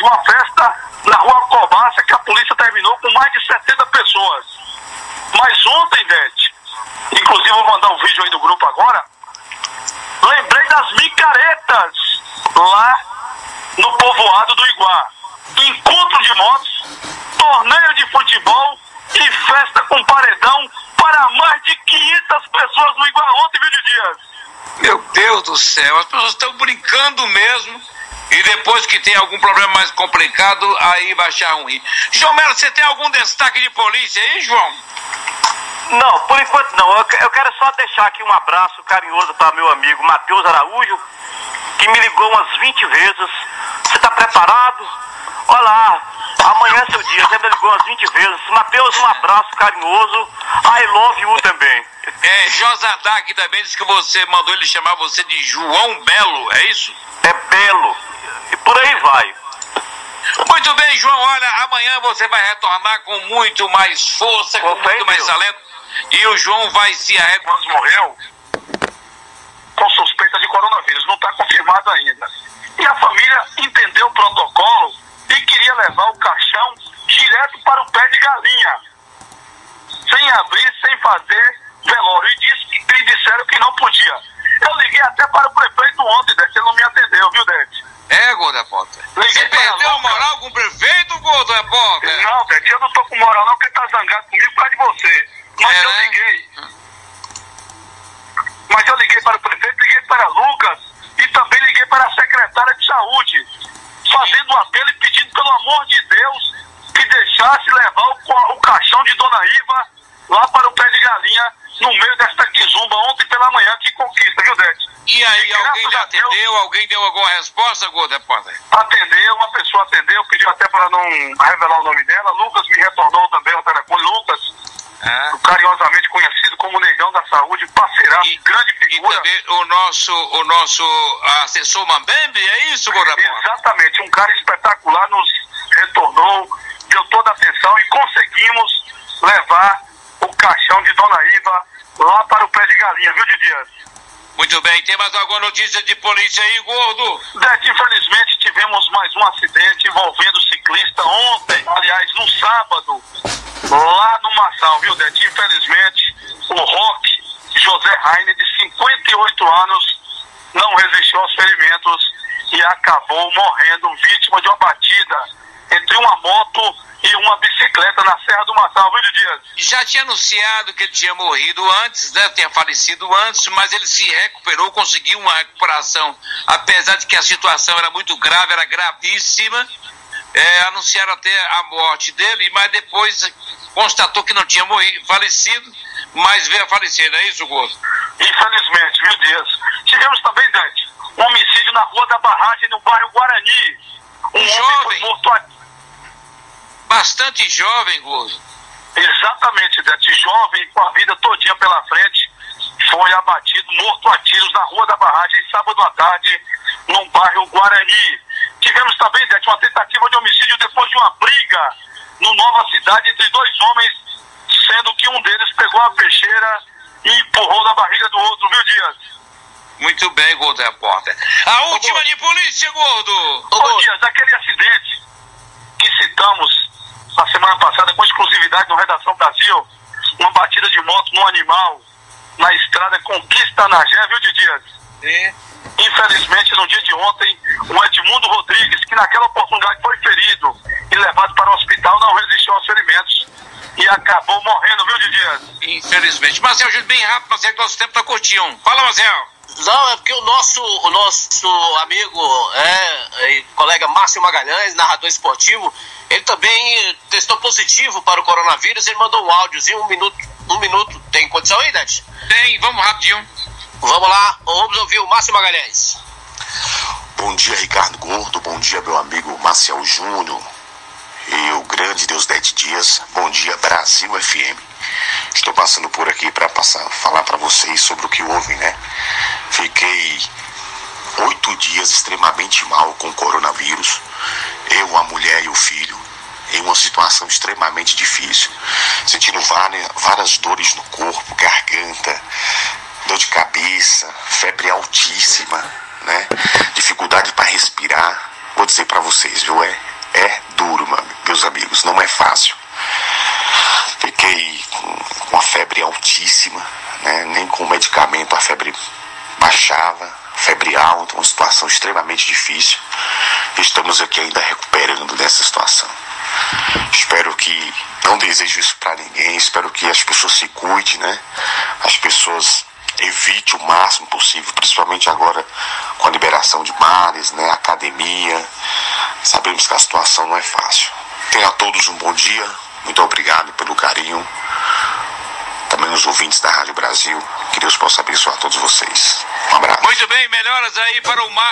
Dete, uma festa na rua Cobácia que a polícia terminou com mais de 70 pessoas. Mas ontem, Dete, inclusive vou mandar um vídeo aí no grupo agora, lembrei das micaretas lá no povoado do Iguá. Encontro de motos, torneio de futebol e festa com paredão para mais de 500 pessoas no Iguá ontem, viu, de Dias? Meu Deus do céu, as pessoas estão brincando mesmo. E depois que tem algum problema mais complicado, aí vai achar ruim. João Melo, você tem algum destaque de polícia aí, João? Não, por enquanto não. Eu quero só deixar aqui um abraço carinhoso para meu amigo Matheus Araújo, que me ligou umas 20 vezes. Você está preparado? Olha lá, amanhã é seu dia. Você me ligou umas 20 vezes. Matheus, um abraço carinhoso. I love you também. Josadak também disse que você mandou ele chamar você de João Belo, é isso? É Belo. E por aí vai. Muito bem, João. Olha, amanhã você vai retornar com muito mais força, com muito mais talento. E o João vai se arrepender. Mas morreu com suspeita de coronavírus. Não está confirmado ainda. E a família entendeu o protocolo e queria levar o caixão direto para o pé de galinha. Sem abrir, sem fazer velório. E disseram que não podia. Eu liguei até para o prefeito ontem, Dete, ele não me atendeu, viu, Dete? Gordo Repórter. Você perdeu a moral com o prefeito, Gordo Repórter? Não, Dete, eu não tô com moral não, porque ele tá zangado comigo por causa de você. Mas eu liguei. Mas eu liguei para o prefeito, liguei para Lucas e também liguei para a secretária de saúde, fazendo um apelo e pedindo, pelo amor de Deus, que deixasse levar o caixão de Dona Iva lá para o pé de galinha, no meio desta quizumba, ontem pela manhã. Que conquista, viu, Dete? E aí, alguém lhe atendeu? Alguém deu alguma resposta, Gordo Repórter? Atendeu, uma pessoa atendeu, pediu até para não revelar o nome dela. Lucas me retornou também ao telefone. Lucas, carinhosamente conhecido como Negão da Saúde, parceiraço, grande figura. E também o nosso assessor Mambembe, é isso, Gordo Repórter? Exatamente, um cara espetacular nos retornou, deu toda a atenção e conseguimos levar o caixão de Dona Iva lá para o pé de galinha, viu, Dias? Muito bem, tem mais alguma notícia de polícia aí, Gordo? Dete, infelizmente tivemos mais um acidente envolvendo ciclista ontem, aliás, no sábado, lá no Massal, viu, Dete? Infelizmente, o Roque José Rainer, de 58 anos, não resistiu aos ferimentos e acabou morrendo vítima de uma batida entre uma moto e uma bicicleta na Serra do Massal, viu, Dias? Já tinha anunciado que ele tinha morrido antes, né? Tinha falecido antes, mas ele se recuperou, conseguiu uma recuperação, apesar de que a situação era muito grave, era gravíssima. Anunciaram até a morte dele, mas depois constatou que não tinha morrido, falecido, mas veio a falecer, não é isso, Gordo? Infelizmente, viu, Dias? Tivemos também, Dante, um homicídio na Rua da Barragem, no bairro Guarani. Um jovem foi morto bastante jovem, Gordo. Exatamente, Dante, jovem, com a vida todinha pela frente, foi abatido, morto a tiros na Rua da Barragem, sábado à tarde, no bairro Guarani. Tivemos também, Dante, uma tentativa de homicídio depois de uma briga no Nova Cidade entre dois homens, sendo que um deles pegou a peixeira e empurrou na barriga do outro, viu, Dias? Muito bem, Gordo Repórter. A última de polícia, Gordo! Dias, aquele acidente que citamos a semana passada com exclusividade no Redação Brasil, uma batida de moto num animal na estrada Conquista Anagé, viu, de Dias? Sim. Infelizmente, no dia de ontem, o Edmundo Rodrigues, que naquela oportunidade foi ferido e levado para o hospital, não resistiu aos ferimentos e acabou morrendo, viu, Dias? Infelizmente. Marcel, ajude bem rápido, Marcel, que nosso tempo está curtinho. Fala, Marcel. Não, é porque o nosso amigo e colega Márcio Magalhães, narrador esportivo, ele também testou positivo para o coronavírus. Ele mandou um áudiozinho, um minuto. Tem condição aí, Dante? Tem, vamos rapidinho. Vamos lá, vamos ouvir o Márcio Magalhães. Bom dia, Ricardo Gordo. Bom dia, meu amigo Marcel Júnior e o grande Deus 10 Dias. Bom dia, Brasil FM. Estou passando por aqui para falar para vocês sobre o que houve, né? Fiquei 8 dias extremamente mal com o coronavírus. Eu, a mulher e o filho, em uma situação extremamente difícil, sentindo várias dores no corpo, garganta, dor de cabeça, febre altíssima, né? Dificuldade para respirar. Vou dizer para vocês, viu? baixava, febre alta, uma situação extremamente difícil. Estamos aqui ainda recuperando dessa situação. Espero que, não desejo isso para ninguém, espero que as pessoas se cuidem, né? As pessoas evitem o máximo possível, principalmente agora com a liberação de bares, né? Academia. Sabemos que a situação não é fácil. Tenha a todos um bom dia, muito obrigado pelo carinho. Também os ouvintes da Rádio Brasil, que Deus possa abençoar todos vocês. Um abraço. Muito bem, melhoras aí para o Márcio.